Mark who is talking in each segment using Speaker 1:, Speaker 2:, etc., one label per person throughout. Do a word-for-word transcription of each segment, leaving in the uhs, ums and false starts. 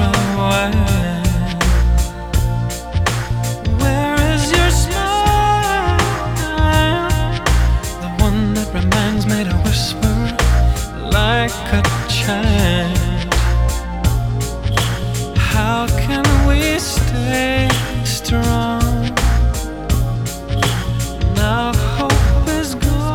Speaker 1: away. Where is your smile? The one that reminds me to whisper like a chant. How can we stay strong? Now hope is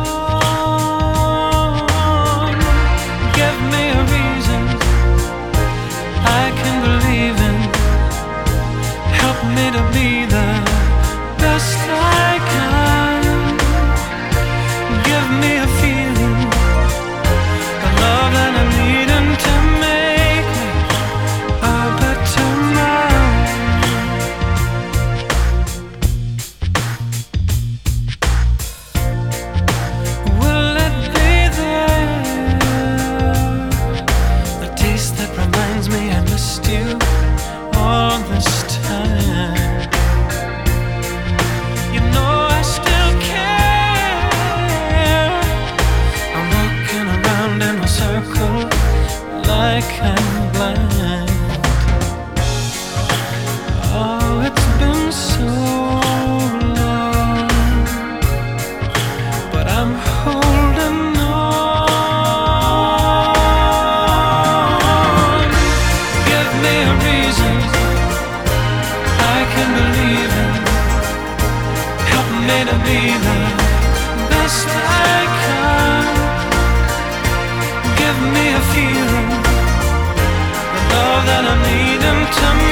Speaker 1: gone. Give me a reason I can believe in. Help me to be the best I can. Give me a feeling, the love that I'm needing to make me a better man. Will it be there? The taste that reminds me I missed you all this time. You know I still care. I'm walking around in a circle like I'm blind. Oh, it's been so long, but I'm holding on. Give me a reason I can believe in. Help me to be the best I can. Give me a feeling, the love that I'm needing to